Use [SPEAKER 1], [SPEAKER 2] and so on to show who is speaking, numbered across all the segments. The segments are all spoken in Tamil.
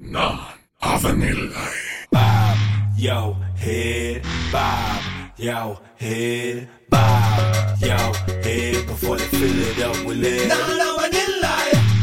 [SPEAKER 1] நான் Avanillai.
[SPEAKER 2] Bob yo head, bob yo head, bob yo head. Before they fill it up with lead. நான் அவனில்லை.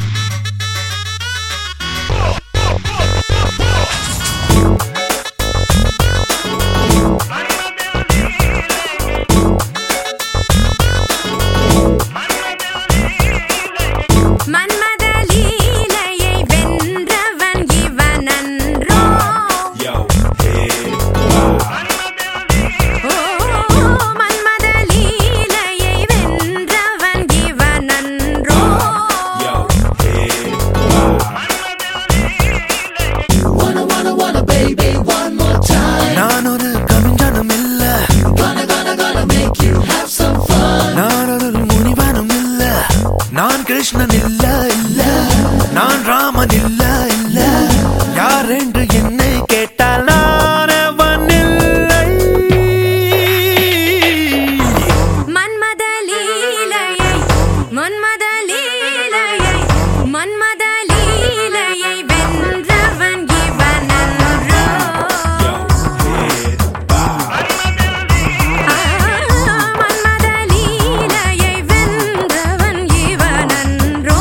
[SPEAKER 3] நான் கிருஷ்ணன் இல்ல இல்ல, நான் ராமன் இல்ல இல்ல, யார் என்று என்னை கேட்டால் நான் அவன் இல்லை.
[SPEAKER 4] மன்மத லீலையை மன்மத லீலையை மன்மத லீலையை வென்றவன் இவனன்றோ. மன்மத லீலையை வென்றவன் இவனன்றோ.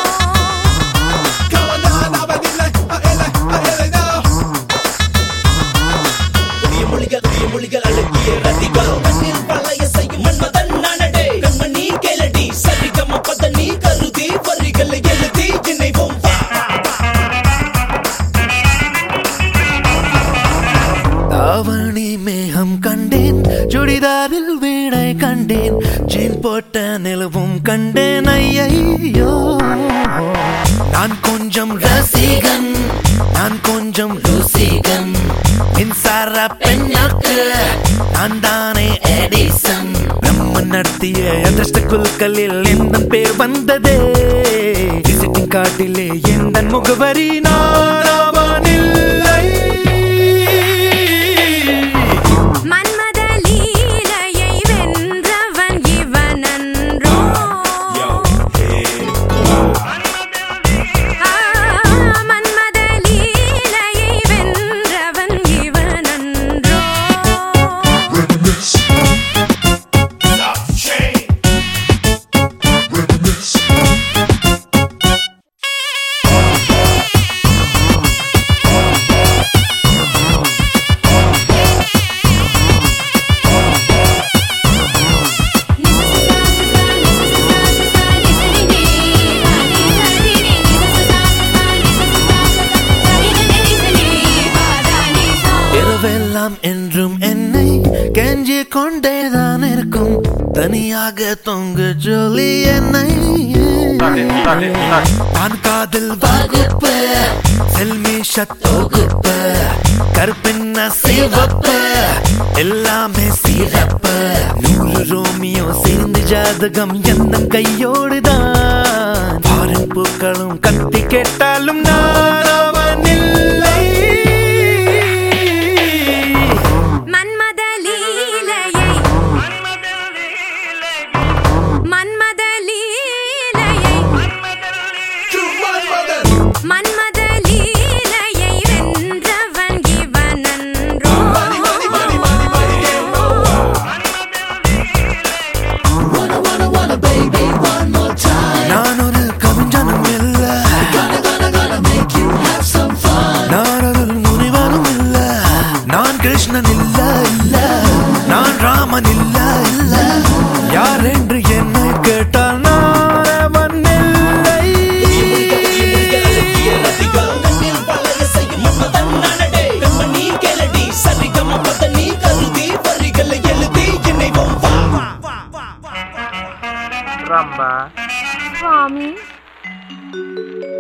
[SPEAKER 5] மொழிகள் அழகிய ரதிகள் மண்ணில் பழைய செய்யும் மன்மதன் நானடே. கண்மணி கேளடி சரிகம பதனி கருதி வரிகளை எழுதி இணைவோம்.
[SPEAKER 3] தாவணி மேகம் கண்டேன், சுடிதாரில் வீணை கண்டேன், ஜீன் போட்ட நிலவும் கண்டேன். ஐயோ நான் கொஞ்சம் ரசிகன், நான் கொஞ்சம் ருசிகன், மின்சார பெண்ணாக்கு நான் தானே எடிசன். நம்ம நடத்திய அதிர்ஷ்ட குழுக்களில் எந்த பேர் வந்ததே, விசிட்டிங் கார்டிலே எந்த முகவரி நான் அவனில்லை.
[SPEAKER 4] மன்மத லீலையை வென்றவன் இவனன்றோ. மன்மத லீலையை வென்றவன் இவனன்றோ.
[SPEAKER 3] இரவெல்லாம் என்றும் என்னை கெஞ்சி கொண்டேதான் இருக்கும், தனியாக தொங்கு ஜொலி என்னை. நான் காதல் வகுப்பு செல்மிஷ தொகுப்பு, கருப்பின்ன சிவப்பு எல்லாமே சிறப்பு. 100 ரோமியோ சேர்ந்து ஜாதகம் எந்த கையோடுதான், பாரும் பூக்களும் கத்தி கேட்டாலும் நான் அவனில்லை.
[SPEAKER 4] மன்மத லீலையை மன்மத லீலையை மன்மத லீலையை வென்றவன் இவனன்றோ.
[SPEAKER 3] நான் ஒரு கவிஞனும் இல்ல, நான் ஒரு முனிவனும் இல்ல, நான் கிருஷ்ணன் இல்ல இல்ல, நான் ராமன் இல்ல இல்ல, யார் என்று என்னை கேட்டால் நான் அவன் இல்லை.
[SPEAKER 5] அழகிய ரதிகள் மண்ணில் பழைய செய்யும் மன்மதன் நானடே. கண்மணி கேளடி சரிகம பதனி கருதி வரிகளை எழுதி இணைவோம்.
[SPEAKER 6] Ramba
[SPEAKER 4] சுவாமி